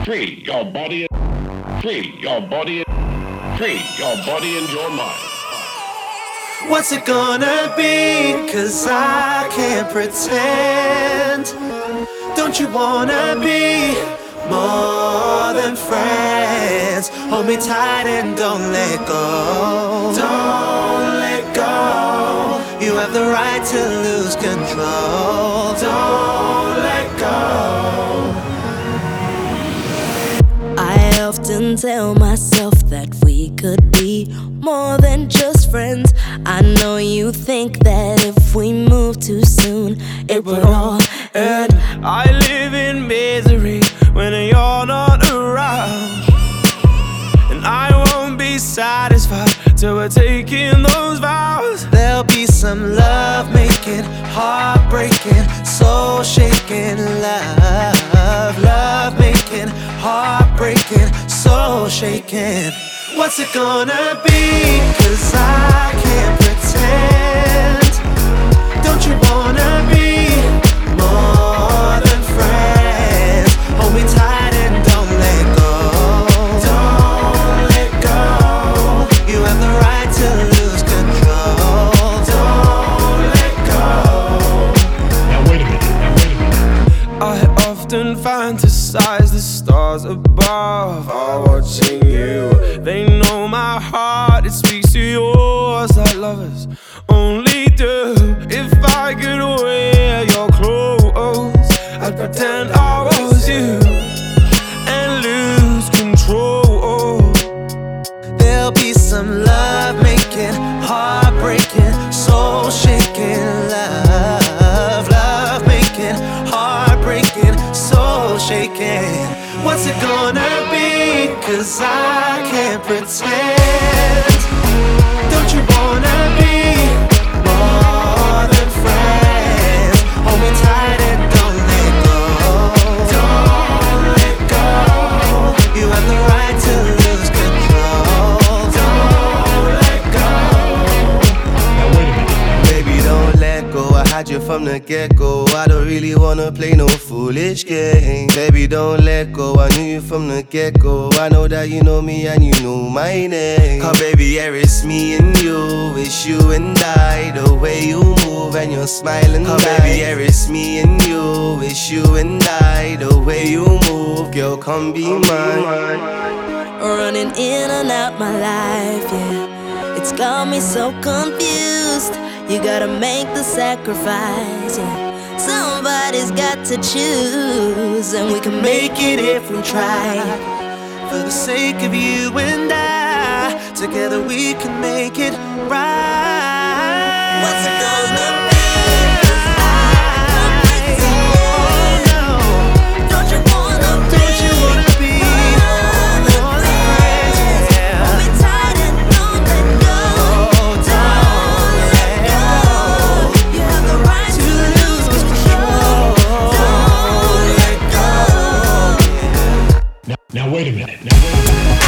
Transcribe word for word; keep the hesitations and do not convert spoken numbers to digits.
Free your body, free your body, free your body and your mind. What's it gonna be? Cause I can't pretend. Don't you wanna be more than friends? Hold me tight and don't let go. Don't let go. You have the right to lose control. Don't let go. I often tell myself that we could be more than just friends. I know you think that if we move too soon, it would all end. I live in misery when you're not around, and I won't be satisfied till we're taking those vows. There'll be some love making, heartbreaking, soul shaking love. Love making, heartbreaking, soul shaking. What's it gonna be? Cause I can't pretend. Don't you wanna be more than friends? Hold me tight and don't let go. Don't let go. You have the right to lose control. Don't let go. Now wait a minute, now wait a minute. I often fantasize the stars above are watching you. They know my heart, it speaks to yours like lovers only do. If I could wear your clothes, I'd pretend I was you and lose control. There'll be some love making, heartbreaking, soul shaking love. Love making, heartbreaking, soul shaking. What's it gonna be? Cause I can't pretend. Don't you wanna be more than friends? Hold me tight and don't let go. Don't let go. You have the right to lose control. Don't let go. Now wait a minute. Baby, don't let go. I had you from the get-go. I don't really wanna play no foolish game. Baby, don't let go. I knew you from the get-go. I know that you know me and you know my name. Cause baby, yeah, it's me and you. It's you and I. The way you move and you're smiling. Cause baby, yeah, it's me and you. It's you and I. The way you move, girl, come be mine. Running in and out my life, yeah. It's got me so confused. You gotta make the sacrifice, yeah. Somebody's got to choose, and we can make it if we try. For the sake of you and I, together we can make it right. What's it gonna be? Now wait a minute, now wait a minute.